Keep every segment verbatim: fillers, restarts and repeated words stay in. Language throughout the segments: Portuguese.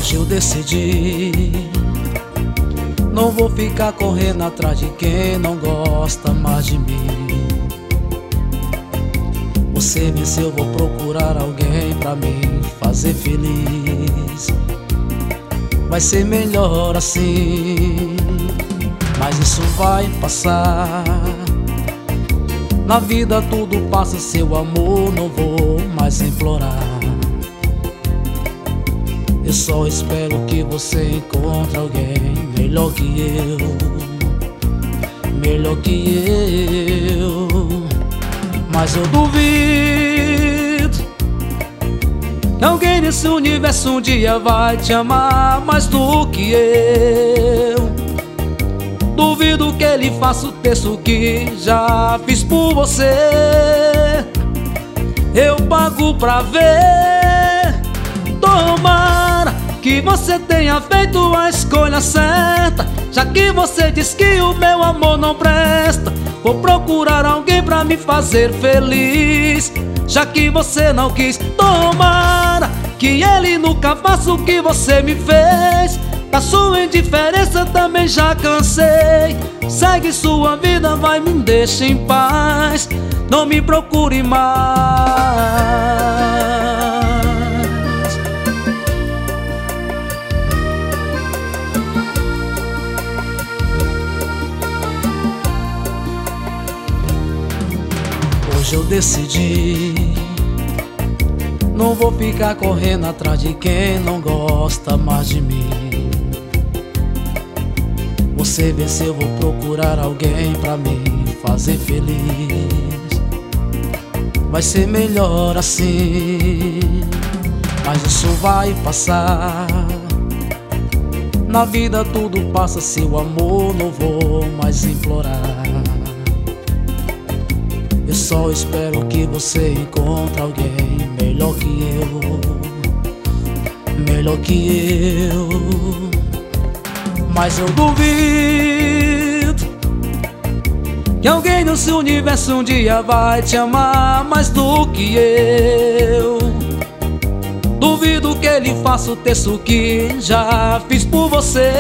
Hoje eu decidi, não vou ficar correndo atrás de quem não gosta mais de mim. Você venceu, vou procurar alguém pra me fazer feliz. Vai ser melhor assim, mas isso vai passar. Na vida tudo passa, seu amor não vou mais implorar. Eu só espero que você encontre alguém melhor que eu, melhor que eu. Mas eu duvido que alguém nesse universo um dia vai te amar mais do que eu. Duvido que ele faça o texto que já fiz por você. Eu pago pra ver. Tomara que você tenha feito a escolha certa, já que você diz que o meu amor não presta. Vou procurar alguém pra me fazer feliz, já que você não quis. Tomara que ele nunca faça o que você me fez. Da sua indiferença também já cansei. Segue sua vida, vai, me deixa em paz. Não me procure mais. Hoje eu decidi, não vou ficar correndo atrás de quem não gosta mais de mim. Você venceu, vou procurar alguém pra me fazer feliz. Vai ser melhor assim, mas isso vai passar. Na vida tudo passa, seu amor não vou mais implorar. Eu só espero que você encontre alguém melhor que eu, melhor que eu. Mas eu duvido que alguém nesse universo um dia vai te amar mais do que eu. Duvido que ele faça o texto que já fiz por você.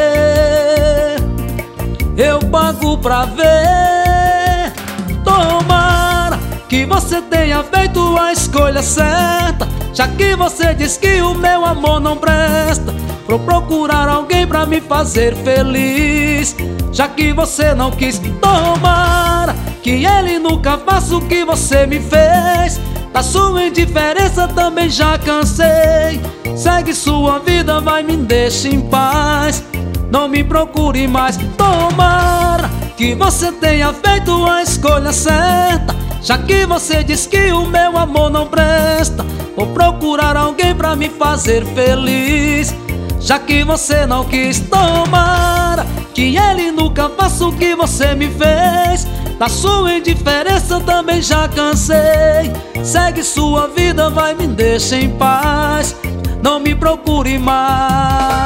Eu pago pra ver. Tomara que você tenha feito a escolha certa, já que você diz que o meu amor não presta. Vou procurar alguém pra me fazer feliz, já que você não quis. Tomara que ele nunca faça o que você me fez. Da sua indiferença também já cansei. Segue sua vida, vai, me deixa em paz. Não me procure mais. Tomara que você tenha feito a escolha certa, já que você diz que o meu amor não presta. Vou procurar alguém pra me fazer feliz, já que você não quis. Tomara que ele nunca faça o que você me fez. Da sua indiferença também já cansei. Segue sua vida, vai, me deixa em paz. Não me procure mais.